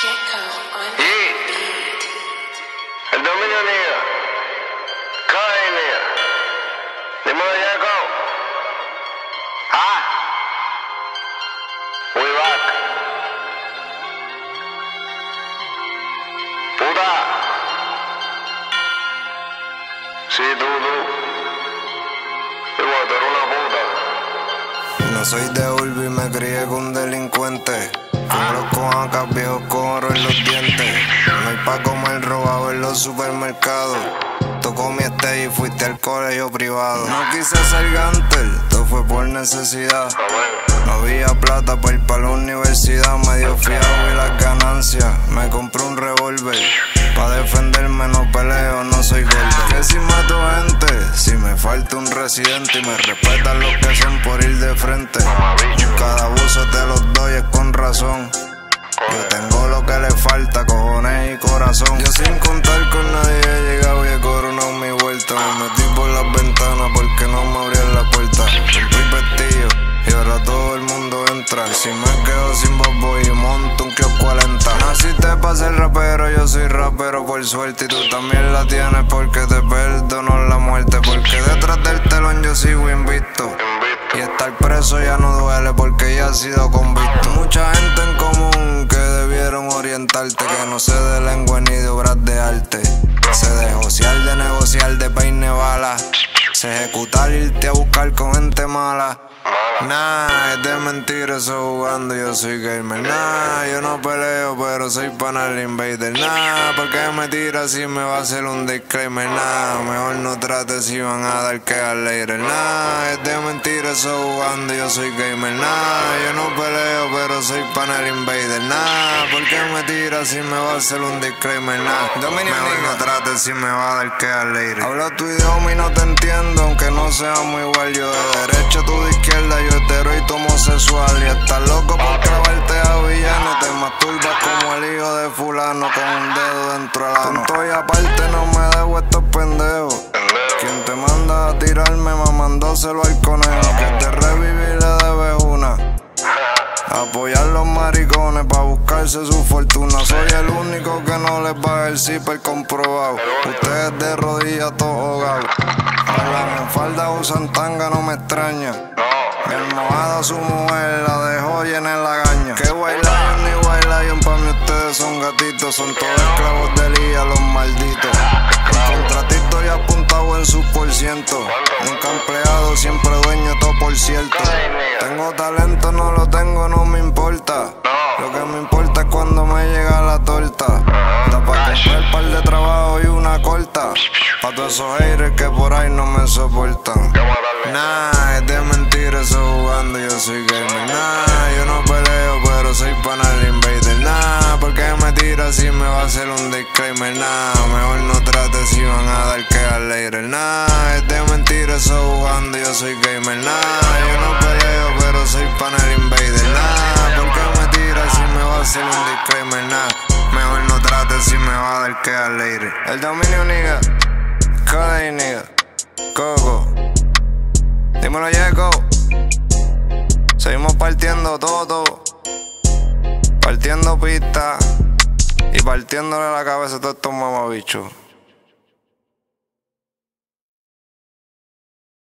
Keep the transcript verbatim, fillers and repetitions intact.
Y el dominio niga, cae niga, dímelo Jacob. Ah, we back. Puta, sí tú, tú, igual tú eres una puta. No soy de Urbi y me crié con un delincuente. Con los coacas viejos con oro en los dientes. No hay pa' comer robado en los supermercados. Tú comiste y fuiste al colegio privado. No quise ser gantel, todo fue por necesidad. No había plata para ir pa' la universidad. Medio fiado y las ganancias. Me compré un revólver pa' defenderme, no peleo, no soy gordo. Que si mato gente, si me falta un residente. Y me respetan los que son por ir de frente. Cada abuso te los doy es con razón. Yo tengo lo que le falta, cojones y corazón. Yo sin contar con nadie he llegado y he coronado mi vuelta. Me metí por las ventanas porque no me abrían la puerta. Rompí pestillo y ahora todo el mundo entra. Si me quedo sin bobo y monto un kiosco cuarenta. Naciste pa' ser rapero, yo soy rapero por suerte. Y tú también la tienes porque te perdono la muerte. Porque detrás del telón yo sigo invicto. Y estar preso ya no duele porque ya ha sido convicto. Mucha gente en común que debieron orientarte. Que no sé de lengua ni de obras de arte. Se de josear, de negociar, de peine bala. Se ejecutar, irte a buscar con gente mala. Nah, es de mentir eso jugando, yo soy gamer. Nah, yo no peleo, pero soy pana del invader. Nah, porque me tira si me va a hacer un disclaimer. Nah, mejor no trates si van a dar que al later. Nah, es de mentir eso jugando, yo soy gamer. Nah, yo no peleo, pero soy pana del invader. Nah, porque me tira si me va a hacer un disclaimer. Nah, mejor no trates si me va a dar que al later. Habla tu idioma y no te entiendo, aunque no seamos igual. Yo de derecha, tú de izquierda. Yo hetero y tu homosexual. Y estás loco por clavarte a villano. Te masturbas como el hijo de fulano, con un dedo dentro del ano. Tonto y aparte no me debo estos pendejos. Quien te manda a tirarme mamándoselo al conejo. Que te reviví le debes una. Apoyar los maricones pa' buscarse su fortuna. Soy el único que no les baja el zipper comprobado. Ustedes de rodillas todos ahogados. Hablan en falda, usan tanga, no me extraña. Mi almohada su mujer la dejó llena en la gaña. Que White Lion ni White Lion, pa' mí ustedes son gatitos. Son todos esclavos de Lía, los malditos. El contratito ya apuntado en sus por ciento. Nunca empleado, siempre dueño, todo por cierto. Tengo talento, no lo tengo, no me importa. Lo que me importa es cuando me llega la torta. Da pa' comprar par de trabajo y una corta. Pa' todos esos haters que por ahí no me soportan. Nah, es de mentir eso jugando, yo soy gamer. Nah, yo no peleo, pero soy pana del invader. Nah, porque me tira si me va a hacer un disclaimer. Nah, mejor no trates si van a dar que al later. Nah, es de mentir eso jugando, yo soy gamer. Nah, yo no peleo, pero soy pana del invader. Nah, porque me tira si me va a hacer un disclaimer. Nah, mejor no trates si me va a dar que al later. El dominio niga, Kodak niga, Coco. Dímelo Jacob. Seguimos partiendo todo, partiendo pistas y partiéndole la cabeza a todos estos mamabichos.